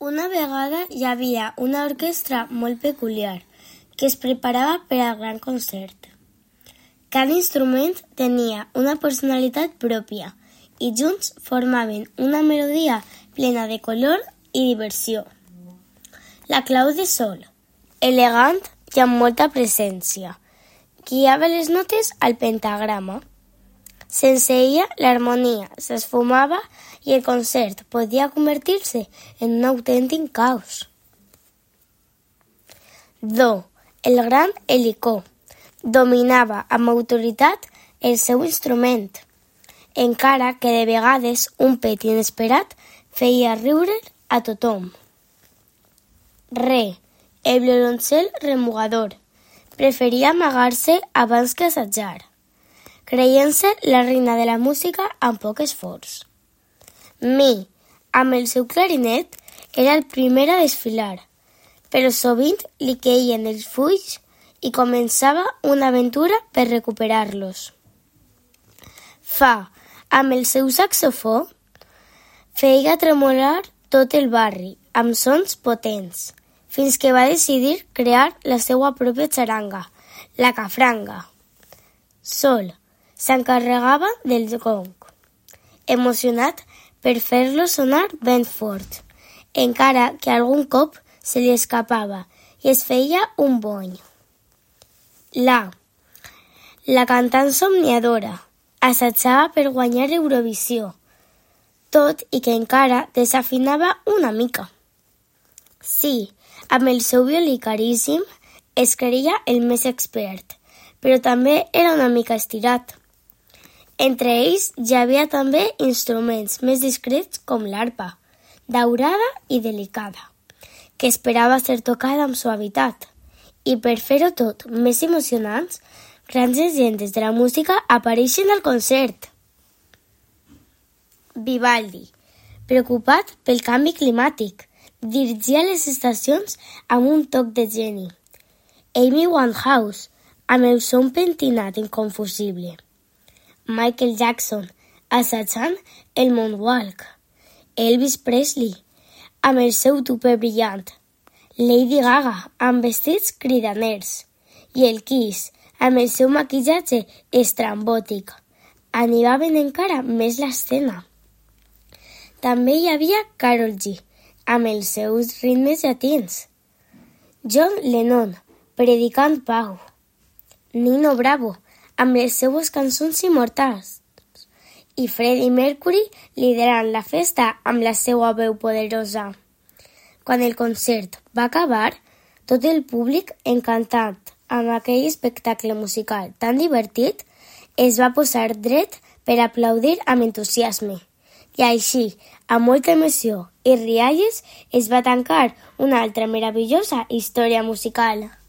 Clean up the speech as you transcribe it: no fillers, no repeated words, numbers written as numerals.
Una vegada hi havia una orquestra molt peculiar que es preparava per al gran concert. Cada instrument tenia una personalitat pròpia i junts formaven una melodia plena de color i diversió. La clau de sol, elegant i amb molta presència, guiava les notes al pentagrama. Sense ella, l'harmonia s'esfumava i el concert podia convertir-se en un autèntic caos. Do, el gran Helicó, dominava amb autoritat el seu instrument, encara que de vegades un pet inesperat feia riure a tothom. Re, el violoncel remugador, preferia amagar-se abans que assajar, creient-se la reina de la música amb poc esforç. Mi, amb el seu clarinet, era el primer a desfilar, però sovint li queien els fulls i començava una aventura per recuperar-los. Fa, amb el seu saxofó, feia tremolar tot el barri amb sons potents, fins que va decidir crear la seva pròpia xaranga, la cafranga. Sol s'encarregava del gong, emocionat per fer-lo sonar ben fort, encara que algun cop se li escapava i es feia un bony. La cantant somniadora, assajava per guanyar Eurovisió, tot i que encara desafinava una mica. Sí, amb el seu violí caríssim es creia el més expert, però també era una mica estirat. Entre ells hi havia també instruments més discrets com l'arpa, daurada i delicada, que esperava ser tocada amb suavitat. I per fer-ho tot més emocionant, grans llegendes de la música apareixen al concert. Vivaldi, preocupat pel canvi climàtic, dirigia les estacions amb un toc de geni. Amy Winehouse, amb el son pentinat inconfusible. Michael Jackson, assajant el moonwalk. Elvis Presley, amb el seu tupé brillant. Lady Gaga, amb vestits cridaners. I el Kiss, amb el seu maquillatge estrambòtic. Animaven encara més l'escena. També hi havia Karol G, amb els seus ritmes llatins. John Lennon, predicant pau. Nino Bravo, amb les seues cançons immortals. I Freddie Mercury liderant la festa amb la seva veu poderosa. Quan el concert va acabar, tot el públic, encantat amb aquell espectacle musical tan divertit, es va posar dret per aplaudir amb entusiasme. I així, amb molta emoció i rialles, es va tancar una altra meravellosa història musical.